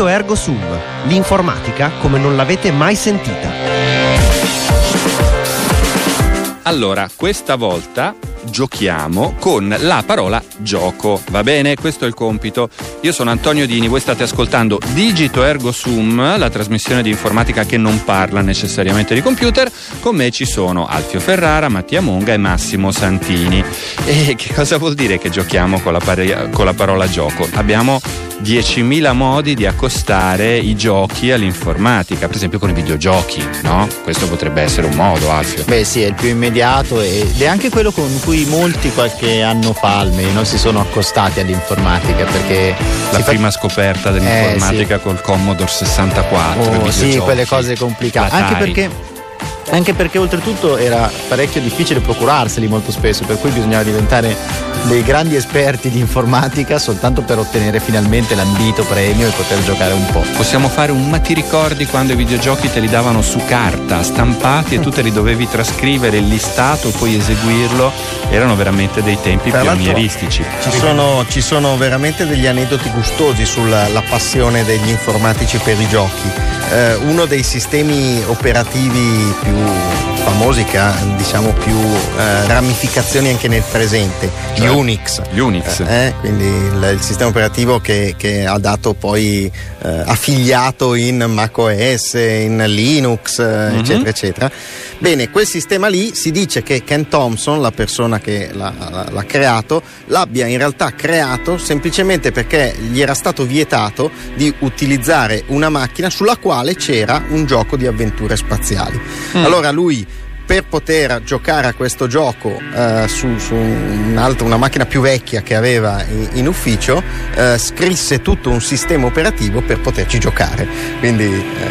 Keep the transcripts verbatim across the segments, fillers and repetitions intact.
Digito Ergo Sum, l'informatica come non l'avete mai sentita. Allora, questa volta giochiamo con la parola gioco, va bene? Questo è il compito. Io sono Antonio Dini, voi state ascoltando Digito Ergo Sum, la trasmissione di informatica che non parla necessariamente di computer. Con me ci sono Alfio Ferrara, Mattia Monga e Massimo Santini. E che cosa vuol dire che giochiamo con la, pari- con la parola gioco? Abbiamo diecimila modi di accostare i giochi all'informatica, per esempio con i videogiochi, no? Questo potrebbe essere un modo, Alfio. Beh sì, è il più immediato ed è anche quello con cui molti qualche anno fa almeno si sono accostati all'informatica, perché la prima fa... scoperta dell'informatica eh, sì. col Commodore sessantaquattro, oh, sì, quelle cose complicate, anche perché Anche perché oltretutto era parecchio difficile procurarseli molto spesso, per cui bisognava diventare dei grandi esperti di informatica soltanto per ottenere finalmente l'ambito premio e poter giocare un po'. Possiamo fare un ma ti ricordi quando i videogiochi te li davano su carta, stampati, e tu te li dovevi trascrivere il listato e poi eseguirlo? Erano veramente dei tempi Tra pionieristici. Ci sono, ci sono veramente degli aneddoti gustosi sulla la passione degli informatici per i giochi. Eh, uno dei sistemi operativi più famosi, che ha diciamo più eh, ramificazioni anche nel presente, cioè, Unix. Unix. Eh, quindi il, il sistema operativo che, che ha dato poi eh, affiliato in macOS, in Linux, eh, mm-hmm. eccetera, eccetera. Bene, quel sistema lì si dice che Ken Thompson, la persona che l'ha, l'ha creato, l'abbia in realtà creato semplicemente perché gli era stato vietato di utilizzare una macchina sulla quale c'era un gioco di avventure spaziali. Mm. Allora lui, per poter giocare a questo gioco eh, su, su un altro, una macchina più vecchia che aveva in, in ufficio, eh, scrisse tutto un sistema operativo per poterci giocare. Quindi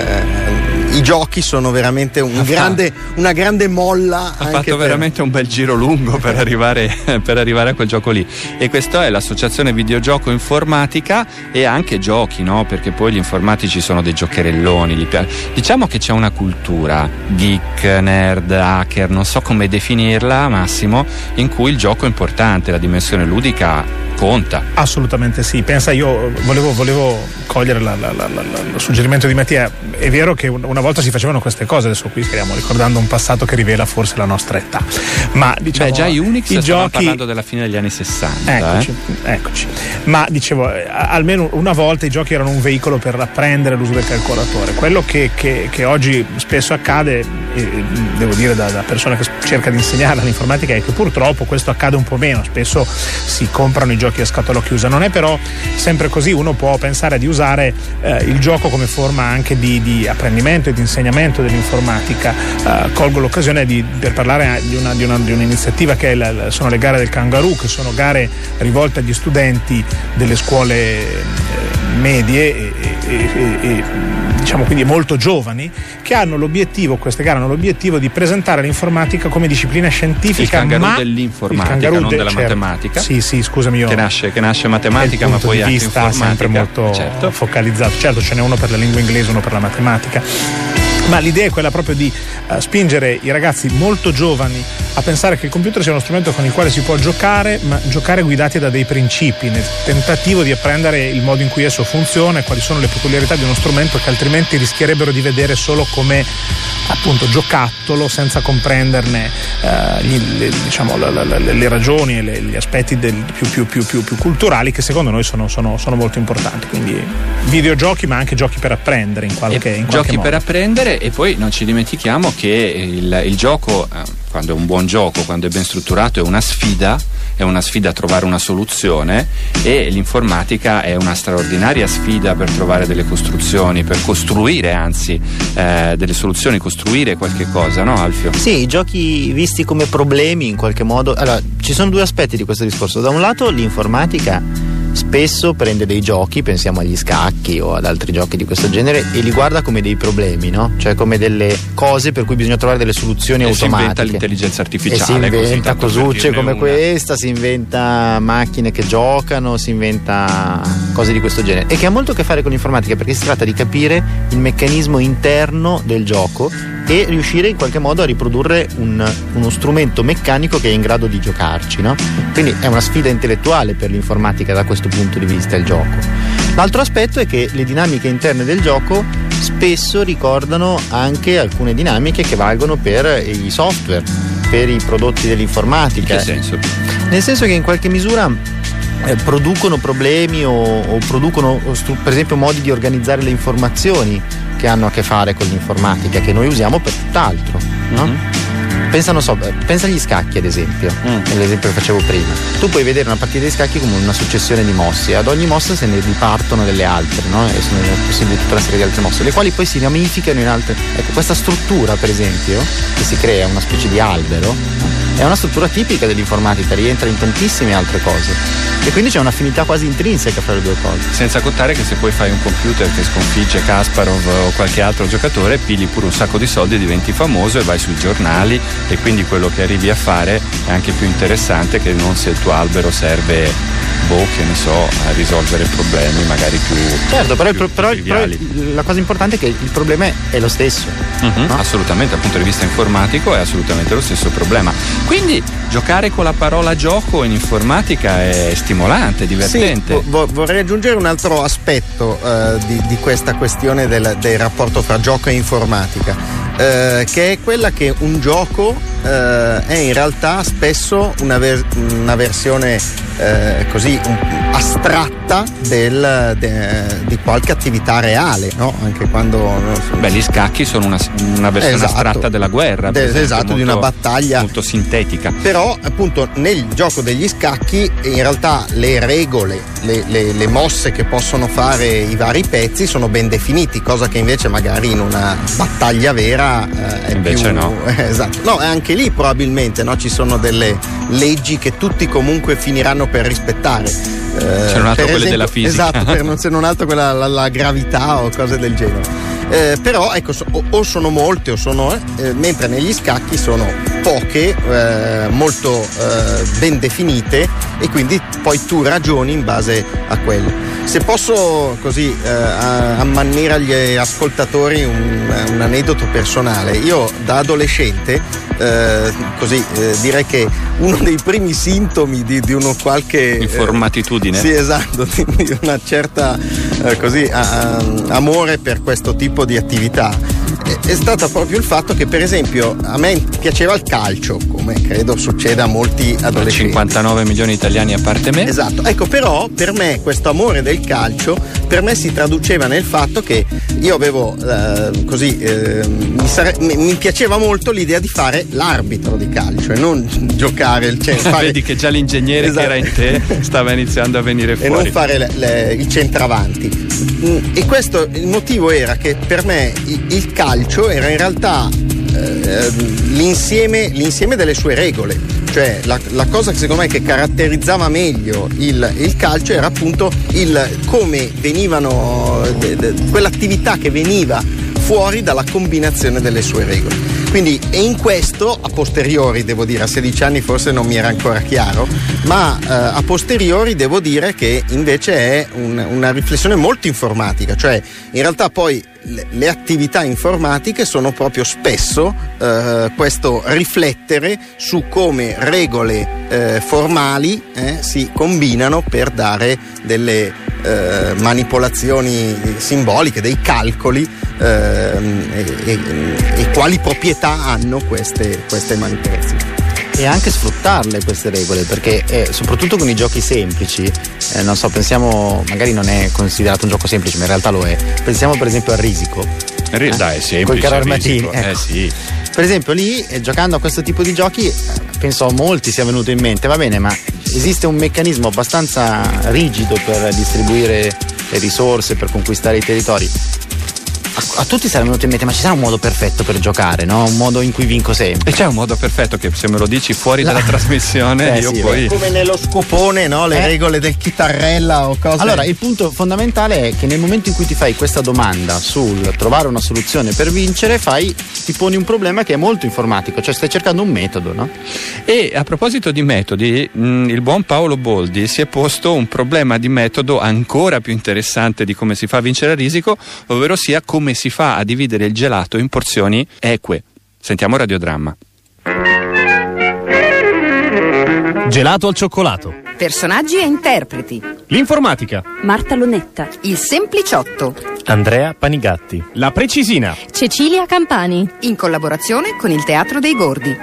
eh, i giochi sono veramente un grande, una grande molla. Ha anche fatto per... veramente un bel giro lungo per arrivare, per arrivare a quel gioco lì. E questa è l'associazione videogioco informatica e anche giochi, no? Perché poi gli informatici sono dei giocherelloni. Gli piace. Diciamo che c'è una cultura geek, nerd, hacker, non so come definirla, Massimo, in cui il gioco è importante, la dimensione ludica conta. Assolutamente sì. Pensa, io volevo, volevo cogliere la, la, la, la, il suggerimento di Mattia. È vero che una volta si facevano queste cose, adesso qui stiamo ricordando un passato che rivela forse la nostra età, ma diciamo, beh, già i Unix i stavano giochi... parlando della fine degli anni sessanta. Eccoci, eh? eccoci. Ma dicevo, almeno una volta i giochi erano un veicolo per apprendere l'uso del calcolatore. Quello che, che, che oggi spesso accade, e devo dire da, da persona che cerca di insegnare l'informatica, è che purtroppo questo accade un po' meno. Spesso si comprano i giochi a scatola chiusa. Non è però sempre così. Uno può pensare di usare eh, il gioco come forma anche di, di apprendimento e di insegnamento dell'informatica. Eh, colgo l'occasione di, per parlare di, una, di, una, di un'iniziativa che è la, sono le gare del Kangaroo, che sono gare rivolte agli studenti delle scuole eh, medie e, e, e, e diciamo quindi molto giovani, che hanno l'obiettivo, queste gare hanno l'obiettivo di presentare l'informatica come disciplina scientifica. Il Kangaroo ma dell'informatica, il kangaroo non de, della certo, matematica. Sì, sì, scusami, io che nasce, che nasce matematica, ma poi anche informatica. Il punto di vista sempre molto certo. focalizzato. Certo, ce n'è uno per la lingua inglese, uno per la matematica. Ma l'idea è quella proprio di uh, spingere i ragazzi molto giovani a pensare che il computer sia uno strumento con il quale si può giocare, ma giocare guidati da dei principi, nel tentativo di apprendere il modo in cui esso funziona e quali sono le peculiarità di uno strumento che altrimenti rischierebbero di vedere solo come appunto giocattolo, senza comprenderne uh, gli, le, diciamo, la, la, la, le ragioni e le, gli aspetti del, più, più, più, più, più culturali, che secondo noi sono, sono, sono molto importanti. Quindi videogiochi, ma anche giochi per apprendere in qualche, in qualche giochi modo. Per apprendere. E poi non ci dimentichiamo che il, il gioco, eh, quando è un buon gioco, quando è ben strutturato, è una sfida, è una sfida a trovare una soluzione, e l'informatica è una straordinaria sfida per trovare delle costruzioni, per costruire anzi eh, delle soluzioni, costruire qualche cosa, no Alfio? Sì, i giochi visti come problemi in qualche modo. Allora, ci sono due aspetti di questo discorso. Da un lato l'informatica spesso prende dei giochi, pensiamo agli scacchi o ad altri giochi di questo genere, e li guarda come dei problemi, no? Cioè come delle cose per cui bisogna trovare delle soluzioni e automatiche. Si inventa l'intelligenza artificiale, e si inventa così, cosucce come una. questa, si inventa macchine che giocano, si inventa cose di questo genere, e che ha molto a che fare con l'informatica, perché si tratta di capire il meccanismo interno del gioco e riuscire in qualche modo a riprodurre un, uno strumento meccanico che è in grado di giocarci, no? Quindi è una sfida intellettuale per l'informatica da questo punto di vista il gioco. L'altro aspetto è che le dinamiche interne del gioco spesso ricordano anche alcune dinamiche che valgono per i software, per i prodotti dell'informatica. In che senso? Nel senso che in qualche misura eh, producono problemi o, o producono per esempio modi di organizzare le informazioni che hanno a che fare con l'informatica, che noi usiamo per tutt'altro, no? Mm-hmm. Pensa, non so, pensa agli scacchi ad esempio, mm. l'esempio che facevo prima. Tu puoi vedere una partita di scacchi come una successione di mosse, ad ogni mossa se ne ripartono delle altre, no? E sono possibili tutta una serie di altre mosse, le quali poi si ramificano in altre. Ecco, questa struttura per esempio, che si crea una specie di albero, no? È una struttura tipica dell'informatica, rientra in tantissime altre cose e quindi c'è un'affinità quasi intrinseca fra le due cose. Senza contare che se poi fai un computer che sconfigge Kasparov o qualche altro giocatore, pigli pure un sacco di soldi, diventi famoso e vai sui giornali, e quindi quello che arrivi a fare è anche più interessante che non se il tuo albero serve, boh, che ne so, a risolvere problemi magari più certo, però, più, però, più però la cosa importante è che il problema è lo stesso. Mm-hmm, no? Assolutamente, dal punto di vista informatico è assolutamente lo stesso problema. Quindi giocare con la parola gioco in informatica è stimolante, divertente. Sì, vo- vorrei aggiungere un altro aspetto uh, di, di questa questione del, del rapporto fra gioco e informatica, uh, che è quella che un gioco uh, è in realtà spesso una, ver- una versione uh, così un, astratta del, de, di qualche attività reale, no? Anche quando non so, beh, gli scacchi sono una, una versione esatto, astratta della guerra, de, esatto, molto, di una battaglia molto sintetica. Però appunto nel gioco degli scacchi in realtà le regole, le, le, le mosse che possono fare i vari pezzi sono ben definiti, cosa che invece magari in una battaglia vera eh, è invece più, no. Eh, esatto. No, anche lì probabilmente, no, ci sono delle leggi che tutti comunque finiranno per rispettare. Eh, c'è un altro quelle della fisica. Esatto, per non se non altro quella la, la gravità o cose del genere. Eh, però ecco, so, o, o sono molte o sono eh, mentre negli scacchi sono poche, eh, molto eh, ben definite, e quindi poi tu ragioni in base a quelle. Se posso così eh, ammannire agli ascoltatori un, un aneddoto personale, io da adolescente eh, così eh, direi che uno dei primi sintomi di, di uno qualche informatitudine, eh, sì, esatto, di, di una certa eh, così a, a, amore per questo tipo di attività è, è stato proprio il fatto che per esempio a me piaceva il calcio, come credo succeda a molti adolescenti, cinquantanove milioni di italiani a parte me. Esatto, ecco, però per me questo amore del calcio per me si traduceva nel fatto che io avevo eh, così eh, mi, sare- mi, mi piaceva molto l'idea di fare l'arbitro di calcio e non giocare il cioè, fare... Vedi che già l'ingegnere esatto. che era in te stava iniziando a venire fuori e non fare le, le, il centravanti. E questo il motivo era che per me il, il calcio era in realtà eh, l'insieme, l'insieme delle sue regole, cioè la, la cosa che secondo me che caratterizzava meglio il, il calcio era appunto il come venivano de, de, quell'attività che veniva fuori dalla combinazione delle sue regole. Quindi e in questo a posteriori devo dire, a sedici anni forse non mi era ancora chiaro, ma eh, a posteriori devo dire che invece è un, una riflessione molto informatica, cioè in realtà poi le, le attività informatiche sono proprio spesso eh, questo riflettere su come regole eh, formali eh, si combinano per dare delle eh, manipolazioni simboliche, dei calcoli eh, e, e, e quali proprietà hanno queste, queste manipolazioni. E anche sfruttarle queste regole, perché eh, soprattutto con i giochi semplici, eh, non so, pensiamo, magari non è considerato un gioco semplice, ma in realtà lo è. Pensiamo per esempio al risico. Eh? Dai, è semplice. Col carro armatini. Ecco. Eh sì. Per esempio lì, eh, giocando a questo tipo di giochi, eh, penso a molti sia venuto in mente, va bene, ma esiste un meccanismo abbastanza rigido per distribuire le risorse, per conquistare i territori. A, a tutti sarà venuto in mente, ma ci sarà un modo perfetto per giocare, no? Un modo in cui vinco sempre. E c'è un modo perfetto che se me lo dici fuori dalla trasmissione eh, io sì, poi... Come nello scopone, no? Le eh? regole del chitarrella o cose. Allora, il punto fondamentale è che nel momento in cui ti fai questa domanda sul trovare una soluzione per vincere, fai, ti poni un problema che è molto informatico, cioè stai cercando un metodo, no? E a proposito di metodi, mh, il buon Paolo Boldi si è posto un problema di metodo ancora più interessante di come si fa a vincere a risico, ovvero sia come si fa a dividere il gelato in porzioni eque. Sentiamo Radiodramma. Gelato al cioccolato. Personaggi e interpreti. L'informatica. Marta Lonetta. Il Sempliciotto. Andrea Panigatti. La Precisina. Cecilia Campani. In collaborazione con il Teatro dei Gordi.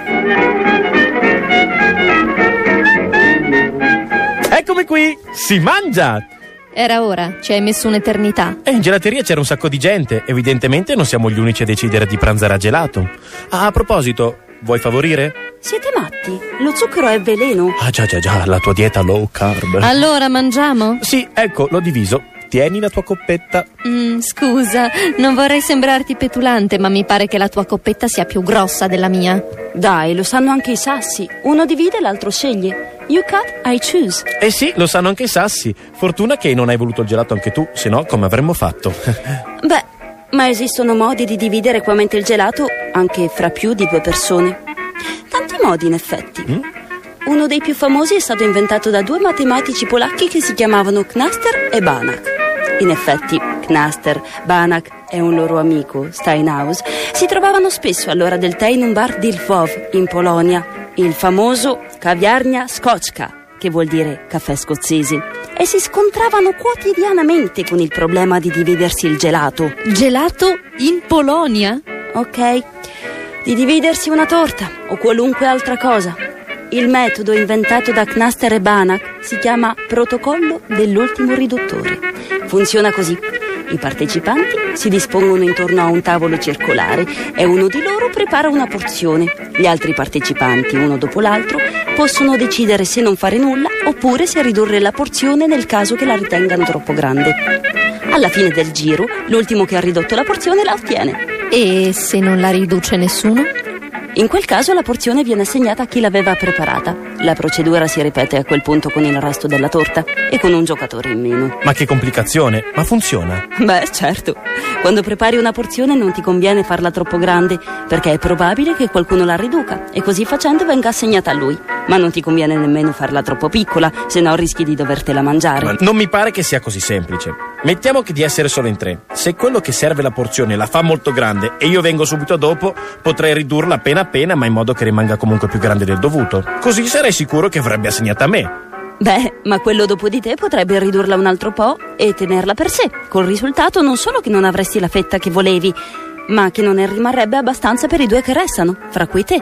Eccomi qui! Si mangia! Era ora, ci hai messo un'eternità. E in gelateria c'era un sacco di gente. Evidentemente non siamo gli unici a decidere di pranzare a gelato. Ah, a proposito, vuoi favorire? Siete matti? Lo zucchero è veleno. Ah già già già, la tua dieta low carb. Allora mangiamo? Sì, ecco, l'ho diviso. Tieni la tua coppetta. Mm, scusa, non vorrei sembrarti petulante, ma mi pare che la tua coppetta sia più grossa della mia. Dai, lo sanno anche i sassi. Uno divide, l'altro sceglie. You cut, I choose. Eh sì, lo sanno anche i sassi. Fortuna che non hai voluto il gelato anche tu, se no come avremmo fatto? Beh, ma esistono modi di dividere equamente il gelato anche fra più di due persone. Tanti modi, in effetti. Mm? Uno dei più famosi è stato inventato da due matematici polacchi che si chiamavano Knaster e Banach. In effetti, Knaster, Banach e un loro amico, Steinhaus, si trovavano spesso all'ora del tè in un bar di Lwów, in Polonia, il famoso Kawiarnia Skocka, che vuol dire caffè scozzese, e si scontravano quotidianamente con il problema di dividersi il gelato. Gelato in Polonia? Ok, di dividersi una torta o qualunque altra cosa. Il metodo inventato da Knaster e Banach si chiama protocollo dell'ultimo riduttore. Funziona così. I partecipanti si dispongono intorno a un tavolo circolare e uno di loro prepara una porzione. Gli altri partecipanti, uno dopo l'altro, possono decidere se non fare nulla oppure se ridurre la porzione nel caso che la ritengano troppo grande. Alla fine del giro, l'ultimo che ha ridotto la porzione la ottiene. E se non la riduce nessuno? In quel caso la porzione viene assegnata a chi l'aveva preparata. La procedura si ripete a quel punto con il resto della torta e con un giocatore in meno. Ma che complicazione, ma funziona? Beh, certo. Quando prepari una porzione non ti conviene farla troppo grande, perché è probabile che qualcuno la riduca e così facendo venga assegnata a lui. Ma non ti conviene nemmeno farla troppo piccola, se no rischi di dovertela mangiare. Ma non mi pare che sia così semplice. Mettiamo che di essere solo in tre. Se quello che serve la porzione la fa molto grande e io vengo subito dopo, potrei ridurla appena appena, ma in modo che rimanga comunque più grande del dovuto. Così sarei sicuro che avrebbe assegnata a me. Beh, ma quello dopo di te potrebbe ridurla un altro po' e tenerla per sé, col risultato non solo che non avresti la fetta che volevi, ma che non ne rimarrebbe abbastanza per i due che restano, fra cui te.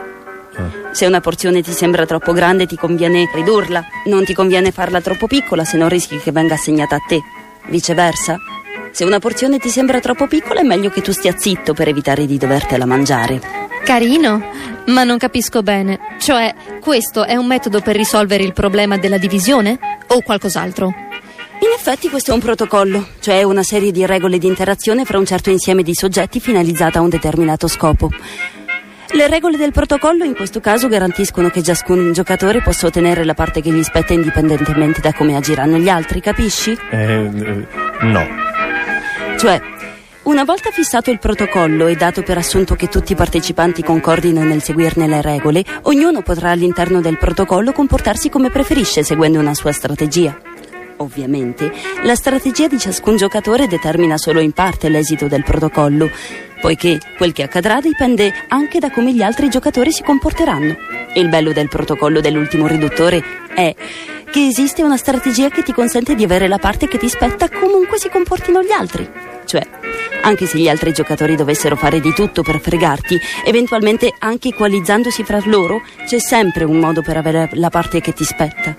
Se una porzione ti sembra troppo grande ti conviene ridurla, non ti conviene farla troppo piccola, se no rischi che venga assegnata a te. Viceversa, se una porzione ti sembra troppo piccola è meglio che tu stia zitto per evitare di dovertela mangiare. Carino, ma non capisco bene. Cioè, questo è un metodo per risolvere il problema della divisione? O qualcos'altro? In effetti questo è un protocollo, cioè una serie di regole di interazione fra un certo insieme di soggetti finalizzata a un determinato scopo. Le regole del protocollo in questo caso garantiscono che ciascun giocatore possa ottenere la parte che gli spetta indipendentemente da come agiranno gli altri, capisci? Eh, no. Cioè, una volta fissato il protocollo e dato per assunto che tutti i partecipanti concordino nel seguirne le regole, ognuno potrà all'interno del protocollo comportarsi come preferisce seguendo una sua strategia. Ovviamente, la strategia di ciascun giocatore determina solo in parte l'esito del protocollo, poiché quel che accadrà dipende anche da come gli altri giocatori si comporteranno. Il bello del protocollo dell'ultimo riduttore è che esiste una strategia che ti consente di avere la parte che ti spetta comunque si comportino gli altri. Cioè, anche se gli altri giocatori dovessero fare di tutto per fregarti, eventualmente anche equalizzandosi fra loro, c'è sempre un modo per avere la parte che ti spetta.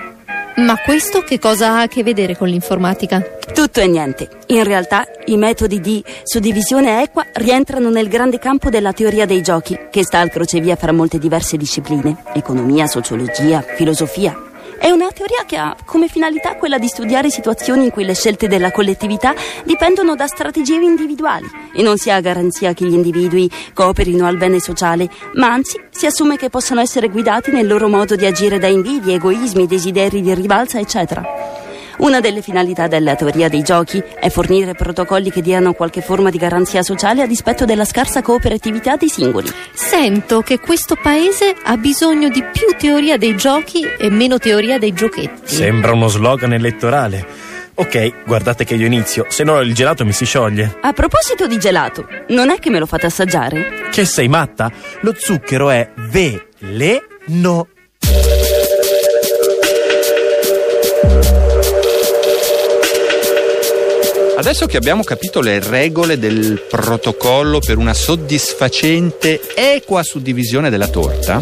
Ma questo che cosa ha a che vedere con l'informatica? Tutto e niente. In realtà i metodi di suddivisione equa rientrano nel grande campo della teoria dei giochi, che sta al crocevia fra molte diverse discipline: economia, sociologia, filosofia. È una teoria che ha come finalità quella di studiare situazioni in cui le scelte della collettività dipendono da strategie individuali e non si ha garanzia che gli individui cooperino al bene sociale, ma anzi si assume che possano essere guidati nel loro modo di agire da invidie, egoismi, desideri di rivalsa, eccetera. Una delle finalità della teoria dei giochi è fornire protocolli che diano qualche forma di garanzia sociale a dispetto della scarsa cooperatività dei singoli. Sento che questo paese ha bisogno di più teoria dei giochi e meno teoria dei giochetti. Sembra uno slogan elettorale. Ok, guardate che io inizio, se no il gelato mi si scioglie. A proposito di gelato, non è che me lo fate assaggiare? Che sei matta? Lo zucchero è veleno. adesso che abbiamo capito le regole del protocollo per una soddisfacente, equa suddivisione della torta,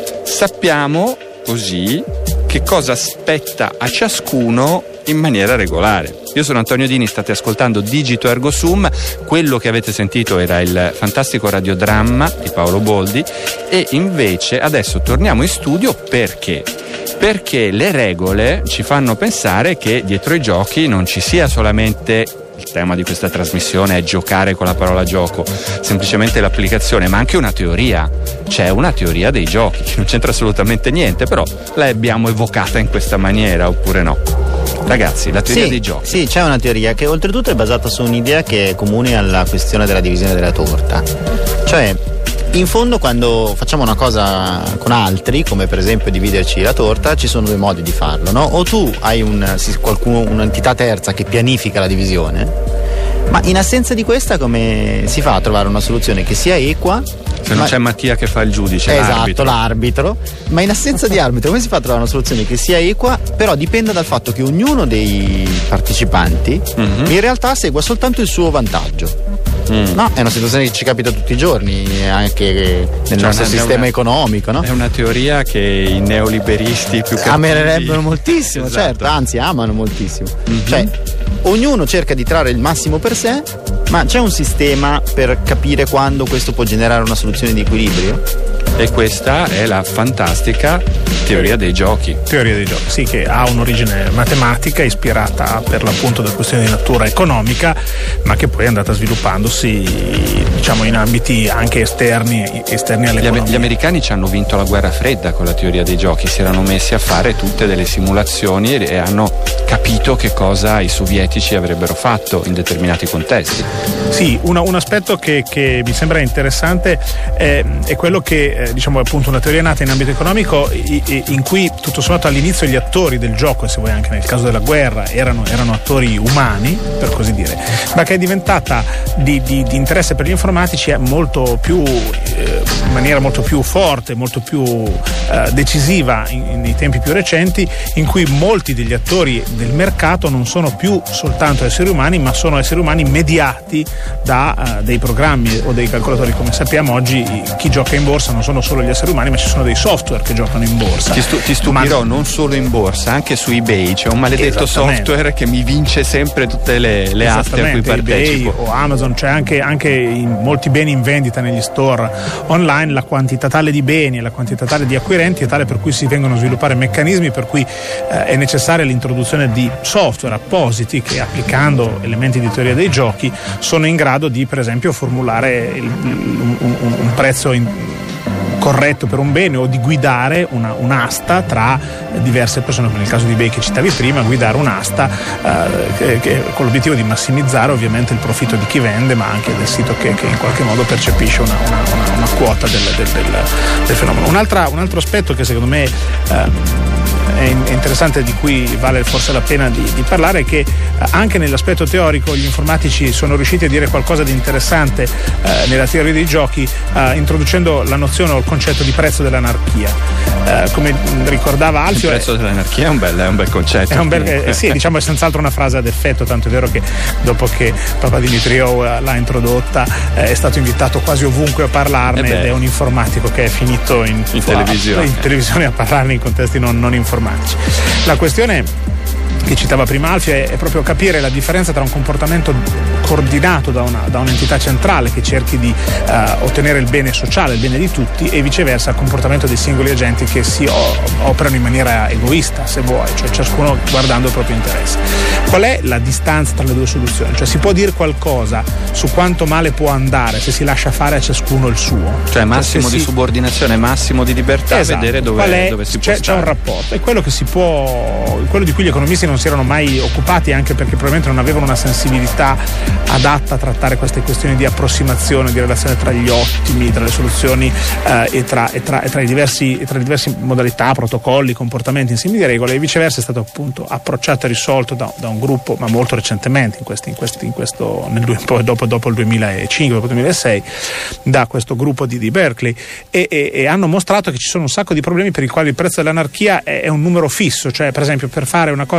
sappiamo così che cosa spetta a ciascuno in maniera regolare. Io sono Antonio Dini, state ascoltando Digito Ergo Sum. Quello che avete sentito era il fantastico radiodramma di Paolo Boldi, e invece adesso torniamo in studio perché? Perché le regole ci fanno pensare che dietro i giochi non ci sia solamente il tema di questa trasmissione è giocare con la parola gioco, semplicemente l'applicazione, ma anche una teoria. C'è una teoria dei giochi che non c'entra assolutamente niente, però la abbiamo evocata in questa maniera, oppure no? Ragazzi, la teoria sì, dei giochi. Sì, c'è una teoria che oltretutto è basata su un'idea che è comune alla questione della divisione della torta. Cioè, in fondo, quando facciamo una cosa con altri, come per esempio dividerci la torta, ci sono due modi di farlo, no? O tu hai un, qualcuno, un'entità terza che pianifica la divisione, ma in assenza di questa come si fa a trovare una soluzione che sia equa? Se non ma... c'è Mattia che fa il giudice, esatto, l'arbitro. l'arbitro. Ma in assenza di arbitro come si fa a trovare una soluzione che sia equa? Però dipende dal fatto che ognuno dei partecipanti mm-hmm. in realtà segua soltanto il suo vantaggio. Mm. No, è una situazione che ci capita tutti i giorni, anche nel cioè nostro una, sistema una, economico, no? È una teoria che i neoliberisti più cattivi amerebbero moltissimo, esatto. Certo, anzi amano moltissimo. Mm-hmm. Cioè, ognuno cerca di trarre il massimo per sé, ma c'è un sistema per capire quando questo può generare una soluzione di equilibrio? E questa è la fantastica teoria dei giochi. Teoria dei giochi, sì, che ha un'origine matematica ispirata per l'appunto da questioni di natura economica, ma che poi è andata sviluppandosi, diciamo, in ambiti anche esterni, esterni all'economia. Gli, gli americani ci hanno vinto la guerra fredda con la teoria dei giochi, si erano messi a fare tutte delle simulazioni e, e hanno capito che cosa i sovietici avrebbero fatto in determinati contesti. Sì, una, un aspetto che, che mi sembra interessante è, è quello che eh, diciamo appunto una teoria nata in ambito economico i, i, in cui tutto sommato all'inizio gli attori del gioco, e se vuoi anche nel caso della guerra, erano, erano attori umani, per così dire, ma che è diventata di, di, di interesse per gli informatici è molto più eh, in maniera molto più forte, molto più eh, decisiva in, in, nei tempi più recenti, in cui molti degli attori del mercato non sono più soltanto esseri umani, ma sono esseri umani mediati da uh, dei programmi o dei calcolatori. Come sappiamo oggi chi gioca in borsa non sono solo gli esseri umani, ma ci sono dei software che giocano in borsa. Ti, stu- ti stupirò, ma non solo in borsa, anche su eBay c'è un maledetto software che mi vince sempre tutte le, le aste a cui partecipo. eBay o Amazon, c'è anche, anche in molti beni in vendita negli store online, la quantità tale di beni e la quantità tale di acquirenti è tale per cui si vengono a sviluppare meccanismi per cui eh, è necessaria l'introduzione di software appositi che, applicando elementi di teoria dei giochi, sono in grado di, per esempio, formulare il, un, un, un prezzo in, corretto per un bene, o di guidare una, un'asta tra diverse persone, come nel caso di eBay che citavi prima, guidare un'asta eh, che, che, con l'obiettivo di massimizzare ovviamente il profitto di chi vende, ma anche del sito che, che in qualche modo percepisce una, una, una, una quota del, del, del, del fenomeno. Un'altra, un altro aspetto che secondo me eh, è interessante, di cui vale forse la pena di, di parlare, è che anche nell'aspetto teorico gli informatici sono riusciti a dire qualcosa di interessante eh, nella teoria dei giochi, eh, introducendo la nozione o il concetto di prezzo dell'anarchia. Eh, come ricordava Alfio, il prezzo è, dell'anarchia è un bel, è un bel concetto. È un bel, eh, sì, diciamo è senz'altro una frase ad effetto, tanto è vero che dopo che Papa Dimitriov l'ha introdotta eh, è stato invitato quasi ovunque a parlarne, ed è un informatico che è finito in, in, televisione. in televisione a parlarne in contesti non, non informatici. La questione che citava prima Alfio è, è proprio capire la differenza tra un comportamento coordinato da, una, da un'entità centrale che cerchi di uh, ottenere il bene sociale, il bene di tutti, e viceversa il comportamento dei singoli agenti che si o, operano in maniera egoista, se vuoi, cioè ciascuno guardando il proprio interesse. Qual è la distanza tra le due soluzioni? Cioè si può dire qualcosa su quanto male può andare se si lascia fare a ciascuno il suo, cioè massimo cioè, di si... subordinazione, massimo di libertà, esatto. Vedere dove, è, dove si c'è, può stare. C'è un rapporto, è quello che si può, quello di cui gli economisti non si erano mai occupati, anche perché probabilmente non avevano una sensibilità adatta a trattare queste questioni di approssimazione, di relazione tra gli ottimi, tra le soluzioni eh, e, tra, e, tra, e tra i diversi, tra le diverse modalità, protocolli, comportamenti, insiemi di regole, e viceversa è stato appunto approcciato e risolto da, da un gruppo, ma molto recentemente, in, questi, in, questi, in questo, nel, poi dopo, dopo il duemilacinque, dopo il duemilasei, da questo gruppo di, di Berkeley, e, e, e hanno mostrato che ci sono un sacco di problemi per i quali il prezzo dell'anarchia è, è un numero fisso, cioè per esempio per fare una cosa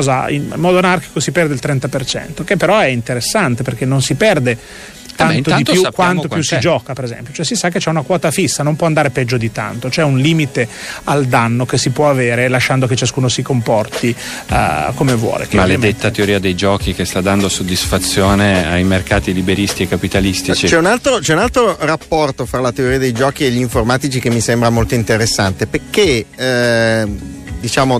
cosa in modo anarchico si perde il trenta per cento, che però è interessante perché non si perde tanto di più quanto più si gioca, per esempio, cioè si sa che c'è una quota fissa, non può andare peggio di tanto, c'è un limite al danno che si può avere lasciando che ciascuno si comporti uh, come vuole. Che maledetta ovviamente... teoria dei giochi che sta dando soddisfazione ai mercati liberisti e capitalistici. C'è un altro, c'è un altro rapporto fra la teoria dei giochi e gli informatici che mi sembra molto interessante, perché eh, diciamo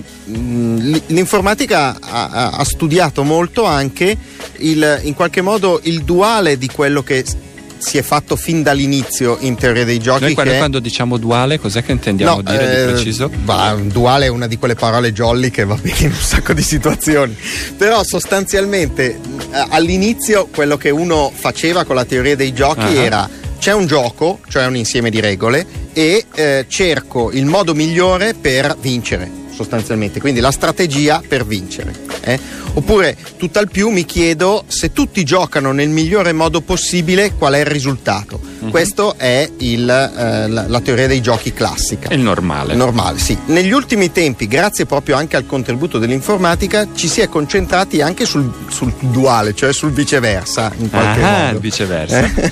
l'informatica ha, ha studiato molto anche il, in qualche modo il duale di quello che si è fatto fin dall'inizio in teoria dei giochi. Noi quando, che quando diciamo duale, cos'è che intendiamo no, dire eh, di preciso? Bah, duale è una di quelle parole jolly che va bene in un sacco di situazioni, però sostanzialmente all'inizio quello che uno faceva con la teoria dei giochi uh-huh. era: c'è un gioco, cioè un insieme di regole, e eh, cerco il modo migliore per vincere, sostanzialmente, quindi la strategia per vincere. Eh? Oppure, tutt'al più, mi chiedo se tutti giocano nel migliore modo possibile, qual è il risultato. Uh-huh. Questo è il, eh, la, la teoria dei giochi classica. Il normale. Normale, sì. Negli ultimi tempi, grazie proprio anche al contributo dell'informatica, ci si è concentrati anche sul, sul duale, cioè sul viceversa, in qualche ah, modo. il viceversa. Eh?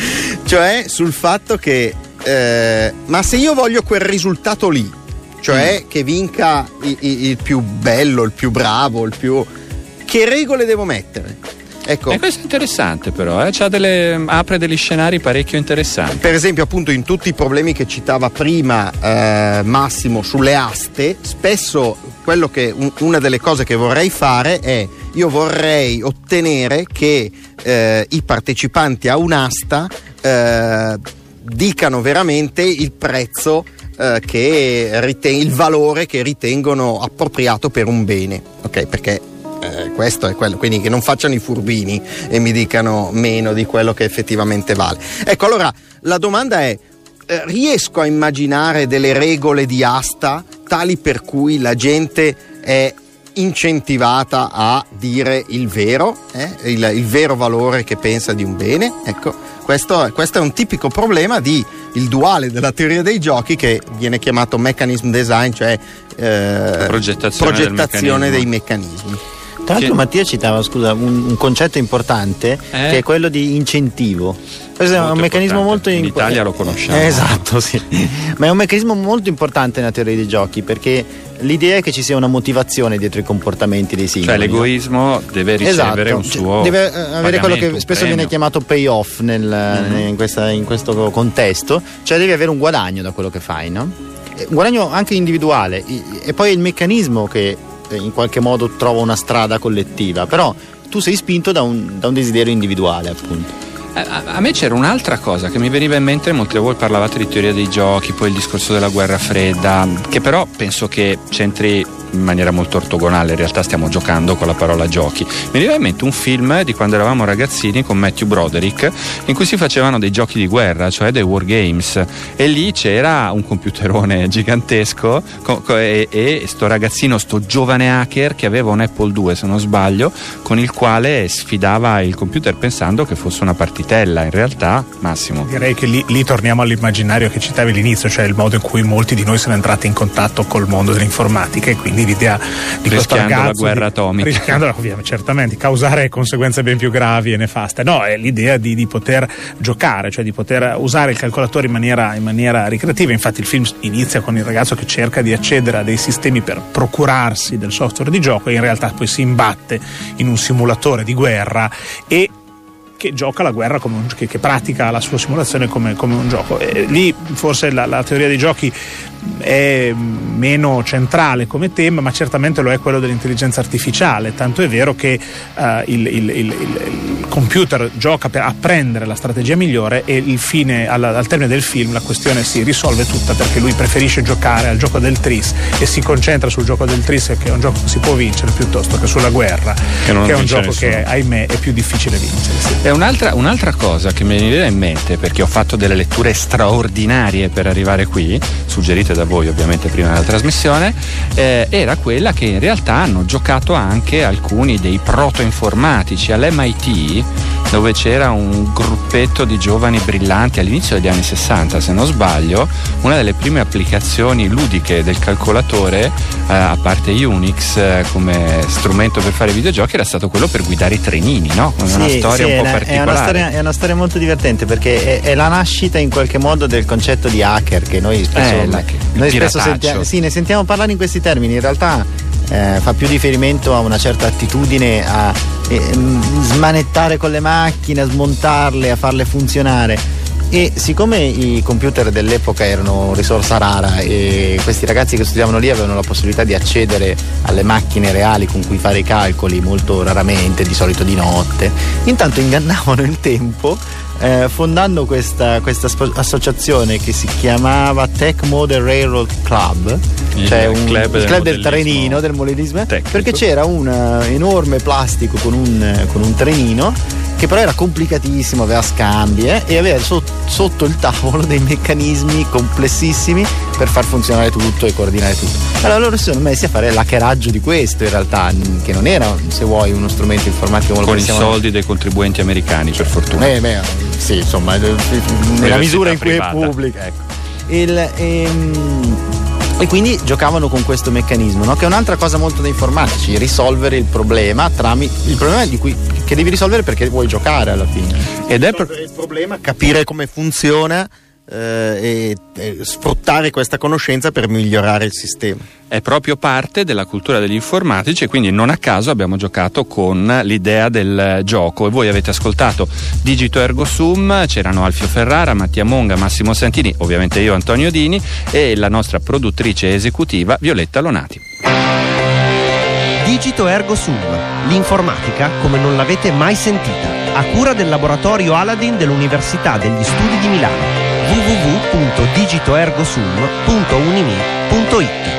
Cioè sul fatto che eh, ma se io voglio quel risultato lì, cioè mm. che vinca il, il più bello, il più bravo, il più, che regole devo mettere? Ecco. E questo è interessante, però, eh? C'ha delle, apre degli scenari parecchio interessanti. Per esempio, appunto, in tutti i problemi che citava prima eh, Massimo sulle aste, spesso quello che un, una delle cose che vorrei fare è: io vorrei ottenere che eh, i partecipanti a un'asta eh, dicano veramente il prezzo, eh, che riten- il valore che ritengono appropriato per un bene, ok? Perché Eh, questo è quello, quindi che non facciano i furbini e mi dicano meno di quello che effettivamente vale. Ecco, allora la domanda è: eh, riesco a immaginare delle regole di asta tali per cui la gente è incentivata a dire il vero, eh? il, il vero valore che pensa di un bene? Ecco, questo, questo è un tipico problema di il duale della teoria dei giochi, che viene chiamato mechanism design, cioè eh, progettazione, progettazione del dei meccanismi. Tra l'altro Mattia citava, scusa, un, un concetto importante eh? che è quello di incentivo. Questo è un meccanismo molto in imp- Italia lo conosciamo. Eh, esatto, sì. Ma è un meccanismo molto importante nella teoria dei giochi, perché l'idea è che ci sia una motivazione dietro i comportamenti dei singoli. Cioè l'egoismo deve ricevere esatto. un suo deve avere quello che spesso premio. viene chiamato payoff nel, mm-hmm. in, questa, in questo contesto, cioè devi avere un guadagno da quello che fai, no? Un guadagno anche individuale, e poi è il meccanismo che in qualche modo trova una strada collettiva, però tu sei spinto da un, da un desiderio individuale, appunto. A, a me c'era un'altra cosa che mi veniva in mente, molti di voi parlavate di teoria dei giochi, poi il discorso della guerra fredda, che però penso che c'entri in maniera molto ortogonale. In realtà stiamo giocando con la parola giochi. Mi veniva in mente un film di quando eravamo ragazzini con Matthew Broderick, in cui si facevano dei giochi di guerra, cioè dei war games, e lì c'era un computerone gigantesco co- co- e, e sto ragazzino, sto giovane hacker che aveva un Apple due, se non sbaglio, con il quale sfidava il computer pensando che fosse una partitella. In realtà, Massimo, direi che lì, lì torniamo all'immaginario che citavi all'inizio, cioè il modo in cui molti di noi sono entrati in contatto col mondo dell'informatica, e quindi l'idea di questo ragazzo la guerra di, atomica, rischiando ovviamente, certamente, di causare conseguenze ben più gravi e nefaste. No, è l'idea di, di poter giocare, cioè di poter usare il calcolatore in maniera, in maniera ricreativa. Infatti il film inizia con il ragazzo che cerca di accedere a dei sistemi per procurarsi del software di gioco, e in realtà poi si imbatte in un simulatore di guerra e che gioca la guerra come un, che, che pratica la sua simulazione come, come un gioco. E lì forse la, la teoria dei giochi è meno centrale come tema, ma certamente lo è quello dell'intelligenza artificiale, tanto è vero che uh, il, il, il, il computer gioca per apprendere la strategia migliore, e il fine, al, al termine del film la questione si risolve tutta, perché lui preferisce giocare al gioco del tris e si concentra sul gioco del tris, che è un gioco che si può vincere, piuttosto che sulla guerra, che, che è un gioco nessuno. Che ahimè è più difficile vincere, sì. È un'altra, un'altra cosa che mi viene in mente, perché ho fatto delle letture straordinarie per arrivare qui, suggerite da voi ovviamente prima della trasmissione, eh, era quella che in realtà hanno giocato anche alcuni dei proto-informatici all'M I T. dove c'era un gruppetto di giovani brillanti all'inizio degli anni sessanta, se non sbaglio. Una delle prime applicazioni ludiche del calcolatore, eh, a parte Unix eh, come strumento per fare videogiochi, era stato quello per guidare i trenini, no? È una sì, storia sì, un po' è, particolare. È una storia, è una storia molto divertente, perché è, è la nascita in qualche modo del concetto di hacker che noi spesso, Eh, la- noi il spesso pirataggio. sentiamo, sì, ne sentiamo parlare in questi termini. In realtà eh, fa più riferimento a una certa attitudine a eh, mm, smanettare con le macchine, a smontarle, a farle funzionare. E siccome i computer dell'epoca erano risorsa rara e questi ragazzi che studiavano lì avevano la possibilità di accedere alle macchine reali con cui fare i calcoli molto raramente, di solito di notte, intanto ingannavano il tempo eh, fondando questa, questa spo- associazione che si chiamava Tech Model Railroad Club, Il cioè un, club il del club del modellismo trenino, del modellismo, tecnico. perché c'era un eh, enorme plastico con un, con un trenino che però era complicatissimo, aveva scambi eh, e aveva so- sotto il tavolo dei meccanismi complessissimi per far funzionare tutto e coordinare tutto. Allora loro si sono messi a fare l'hackeraggio di questo, in realtà, che non era, se vuoi, uno strumento informatico come lo Con i pensiamo. soldi dei contribuenti americani, per fortuna. Eh, beh, sì, insomma, nella misura in cui è pubblica. Ecco. Il, ehm, e quindi giocavano con questo meccanismo, no? Che è un'altra cosa molto da informatici, risolvere il problema tramite il problema di cui che devi risolvere perché vuoi giocare alla fine. Ed è per... Risolvere il problema, capire come funziona eh, e, e sfruttare questa conoscenza per migliorare il sistema. È proprio parte della cultura degli informatici, e quindi non a caso abbiamo giocato con l'idea del gioco. E voi avete ascoltato Digito Ergo Sum, c'erano Alfio Ferrara, Mattia Monga, Massimo Santini, ovviamente io, Antonio Dini, e la nostra produttrice esecutiva Violetta Lonati. Digito Ergo Sum, l'informatica come non l'avete mai sentita, a cura del laboratorio Aladdin dell'Università degli Studi di Milano. w w w punto digito ergo sum punto unimir punto i t